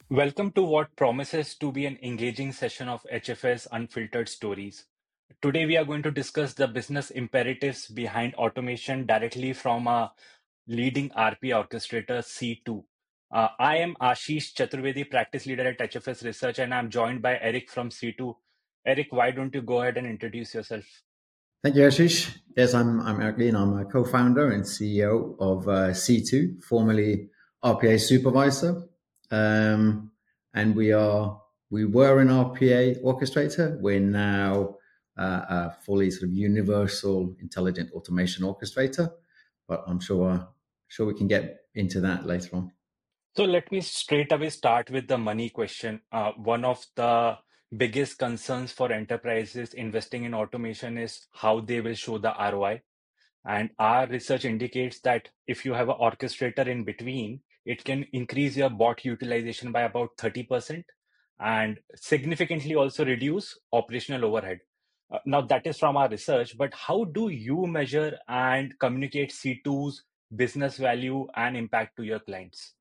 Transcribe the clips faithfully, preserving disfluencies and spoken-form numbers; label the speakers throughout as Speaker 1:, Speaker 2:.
Speaker 1: Welcome to what promises to be an engaging session of H F S Unfiltered Stories. Today, we are going to discuss the business imperatives behind automation directly from a leading R P A orchestrator, C two. Uh, I am Ashish Chaturvedi, practice leader at H F S Research, and I'm joined by Eric from C two. Eric, why don't you go ahead and introduce yourself?
Speaker 2: Thank you, Ashish. Yes, I'm, I'm Eric Lean. I'm a co-founder and C E O of uh, C two, formerly R P A supervisor. Um, and we are, we were an R P A orchestrator. We're now uh, a fully sort of universal intelligent automation orchestrator, but I'm sure, sure we can get into that later on.
Speaker 1: So let me straight away start with the money question. Uh, one of the biggest concerns for enterprises investing in automation is how they will show the R O I. And our research indicates that if you have an orchestrator in between, it can increase your bot utilization by about thirty percent and significantly also reduce operational overhead. Uh, now, that is from our research, but how do you measure and communicate C two's business value and impact to your clients?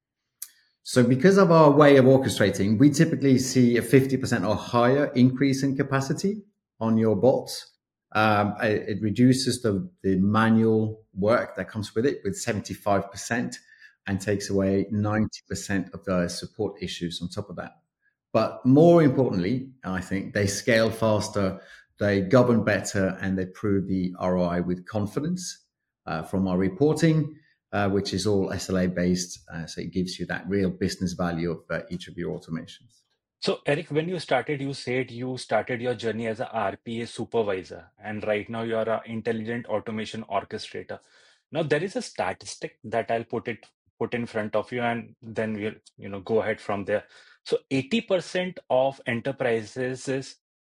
Speaker 2: So because of our way of orchestrating, we typically see a fifty percent or higher increase in capacity on your bots. Um, it, it reduces the, the manual work that comes with it with seventy-five percent and takes away ninety percent of the support issues on top of that. But more importantly, I think they scale faster, they govern better, and they prove the R O I with confidence uh, from our reporting, uh, which is all S L A based. Uh, so it gives you that real business value of uh, each of your automations.
Speaker 1: So, Eric, when you started, you said you started your journey as a R P A supervisor, and right now you are an intelligent automation orchestrator. Now, there is a statistic that I'll put it put in front of you, and then we'll you know go ahead from there. So, eighty percent of enterprises'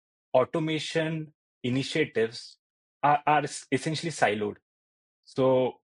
Speaker 1: automation initiatives are, are essentially siloed. So,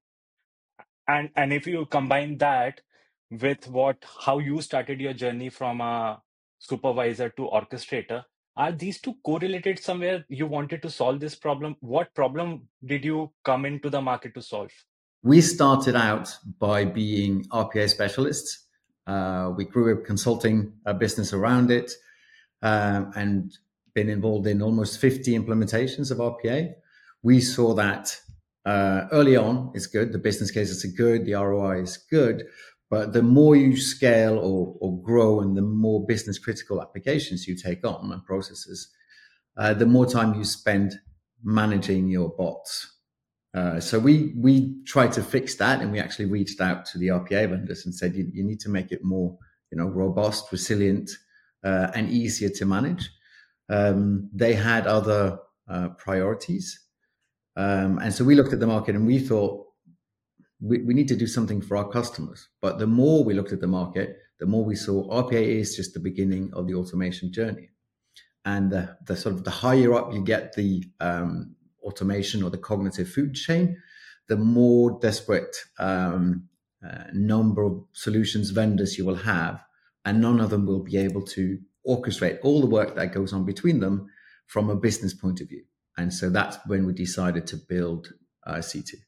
Speaker 1: and and if you combine that with what how you started your journey from a supervisor to orchestrator, are these two correlated somewhere? You wanted to solve this problem. What problem did you come into the market to solve?
Speaker 2: We started out by being R P A specialists. Uh, we grew a consulting uh, business around it um, and been involved in almost fifty implementations of R P A. We saw that uh, early on is good. The business cases are good. The R O I is good. But the more you scale or, or grow and the more business critical applications you take on and processes, uh, the more time you spend managing your bots. Uh, so we we tried to fix that, and we actually reached out to the R P A vendors and said, you, you need to make it more, you know, robust, resilient, uh, and easier to manage. Um, they had other uh, priorities, um, and so we looked at the market and we thought we, we need to do something for our customers. But the more we looked at the market, the more we saw R P A is just the beginning of the automation journey, and the, the sort of the higher up you get the um, automation or the cognitive food chain, the more desperate um, uh, number of solutions vendors you will have, and none of them will be able to orchestrate all the work that goes on between them from a business point of view. And so that's when we decided to build uh, C two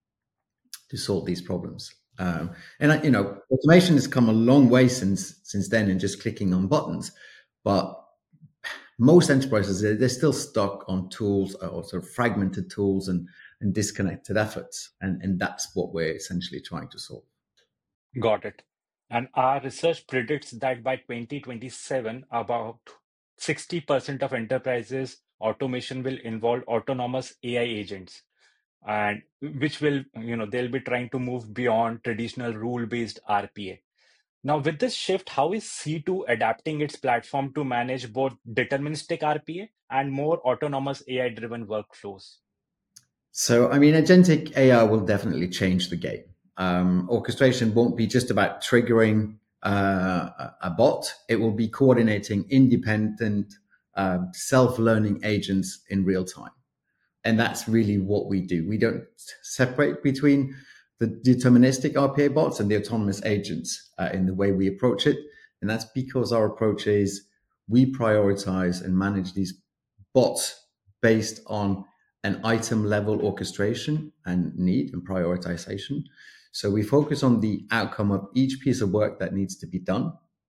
Speaker 2: to solve these problems. Um, and you know, automation has come a long way since since then, and just clicking on buttons, but most enterprises, they're still stuck on tools or sort of fragmented tools and, and disconnected efforts. And, and that's what we're essentially trying to solve.
Speaker 1: Got it. And our research predicts that by twenty twenty-seven, about sixty percent of enterprises automation will involve autonomous A I agents, and which will, you know, they'll be trying to move beyond traditional rule-based R P A. Now, with this shift, how is C two adapting its platform to manage both deterministic R P A and more autonomous A I-driven workflows?
Speaker 2: So, I mean, agentic A I will definitely change the game. Um, orchestration won't be just about triggering uh, a bot, it will be coordinating independent, uh, self learning agents in real time. And that's really what we do. We don't separate between the deterministic R P A bots and the autonomous agents uh, in the way we approach it. And that's because our approach is we prioritize and manage these bots based on an item level orchestration and need and prioritization. So we focus on the outcome of each piece of work that needs to be done.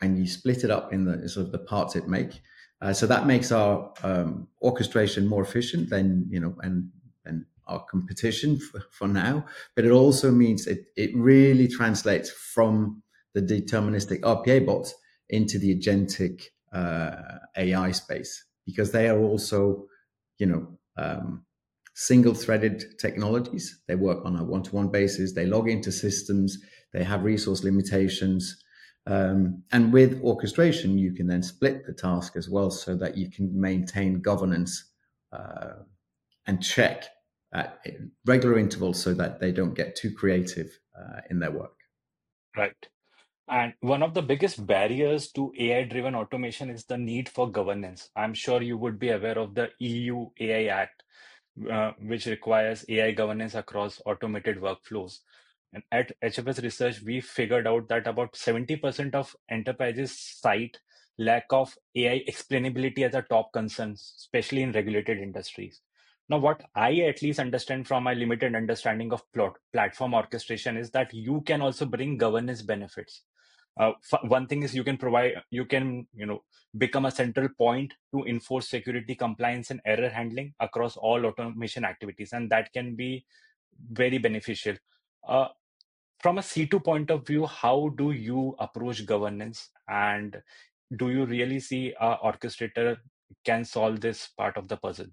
Speaker 2: and you split it up in the sort of the parts it make. Uh, so that makes our um, orchestration more efficient than, you know, and and our competition for, for now. But it also means it it really translates from the deterministic R P A bots into the agentic uh, A I space, because they are also, you know, um, single-threaded technologies. They work on a one-to-one basis. They log into systems. They have resource limitations. Um, and with orchestration, you can then split the task as well, so that you can maintain governance uh, and check at regular intervals, so that they don't get too creative uh, in their work.
Speaker 1: Right. And one of the biggest barriers to A I-driven automation is the need for governance. I'm sure you would be aware of the E U A I Act, uh, which requires A I governance across automated workflows. And at H F S Research, we figured out that about seventy percent of enterprises cite lack of A I explainability as a top concern, especially in regulated industries. Now, what I at least understand from my limited understanding of plot, platform orchestration is that you can also bring governance benefits. Uh, f- one thing is you can provide, you can, you know, become a central point to enforce security, compliance, and error handling across all automation activities, and that can be very beneficial. Uh, from a C two point of view, how do you approach governance, and do you really see a orchestrator can solve this part of the puzzle?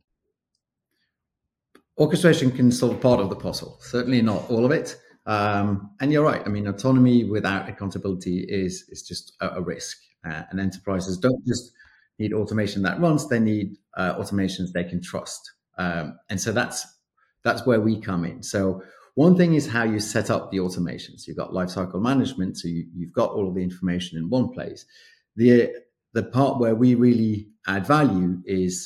Speaker 2: Orchestration can solve part of the puzzle, certainly not all of it. Um, and you're right. I mean, autonomy without accountability is is just a, a risk. Uh, and enterprises don't just need automation that runs; they need uh, automations they can trust. Um, and so that's that's where we come in. So one thing is how you set up the automations. You've got lifecycle management, so you, you've got all of the information in one place. The the part where we really add value is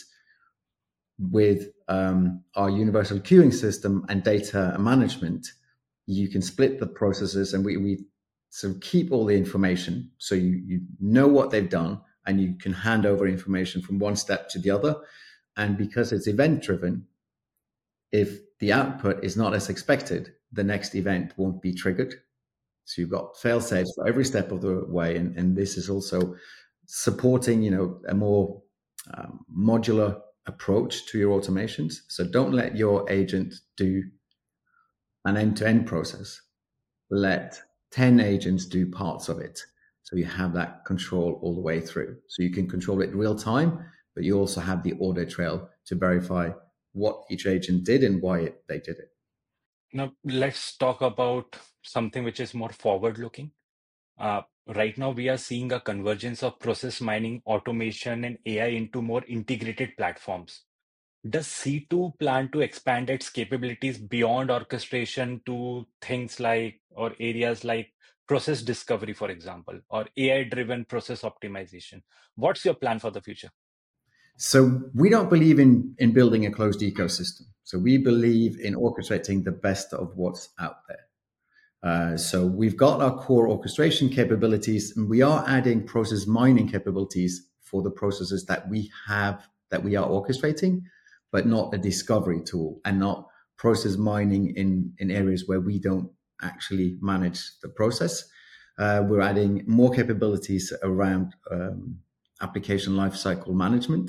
Speaker 2: with um, our universal queuing system and data management. You can split the processes, and we, we sort of keep all the information, so you, you know what they've done, and you can hand over information from one step to the other. And because it's event driven, if the output is not as expected, the next event won't be triggered. So you've got fail safes for every step of the way, and, and this is also supporting, you know, a more um, modular approach to your automations. So don't let your agent do an end-to-end process. Let ten agents do parts of it. So you have that control all the way through. So you can control it real time, but you also have the audit trail to verify what each agent did and why it, they did it.
Speaker 1: Now, let's talk about something which is more forward looking. Uh, right now, we are seeing a convergence of process mining, automation, and A I into more integrated platforms. Does C two plan to expand its capabilities beyond orchestration to things like, or areas like process discovery, for example, or A I-driven process optimization? What's your plan for the future?
Speaker 2: So we don't believe in, in building a closed ecosystem. So we believe in orchestrating the best of what's out there. Uh, so we've got our core orchestration capabilities, and we are adding process mining capabilities for the processes that we have, that we are orchestrating, but not a discovery tool, and not process mining in, in areas where we don't actually manage the process. Uh, we're adding more capabilities around um, application lifecycle management.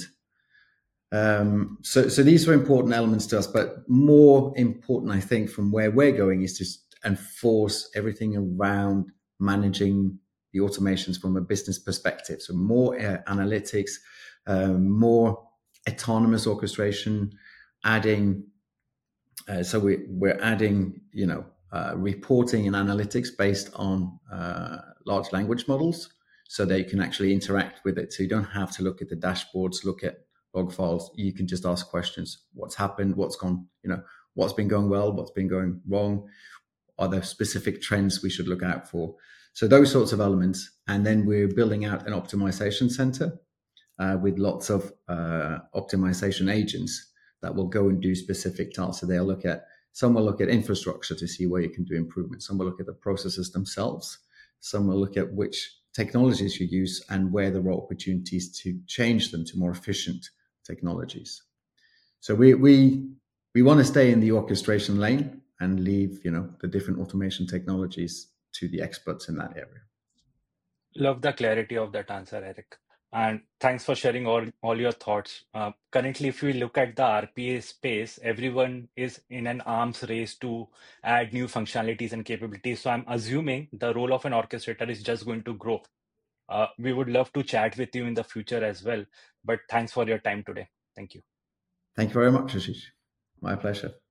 Speaker 2: Um, so, so these are important elements to us, but more important, I think, from where we're going is to enforce everything around managing the automations from a business perspective. So more uh, analytics, um, more autonomous orchestration, adding. Uh, so we, we're adding, you know, uh, reporting and analytics based on uh, large language models, so that you can actually interact with it. So you don't have to look at the dashboards, look at log files. You can just ask questions: what's happened, what's gone, you know, what's been going well, what's been going wrong, are there specific trends we should look out for? So those sorts of elements. And then we're building out an optimization center uh, with lots of uh, optimization agents that will go and do specific tasks. So they'll look at, some will look at infrastructure to see where you can do improvements. Some will look at the processes themselves. Some will look at which technologies you use and where there are opportunities to change them to more efficient technologies. So we we we want to stay in the orchestration lane and leave, you know, the different automation technologies to the experts in that area.
Speaker 1: Love the clarity of that answer, Eric. And thanks for sharing all, all your thoughts. Uh, currently, if we look at the R P A space, everyone is in an arms race to add new functionalities and capabilities. So I'm assuming the role of an orchestrator is just going to grow. Uh, we would love to chat with you in the future as well. But thanks for your time today. Thank you.
Speaker 2: Thank you very much, Ashish. My pleasure.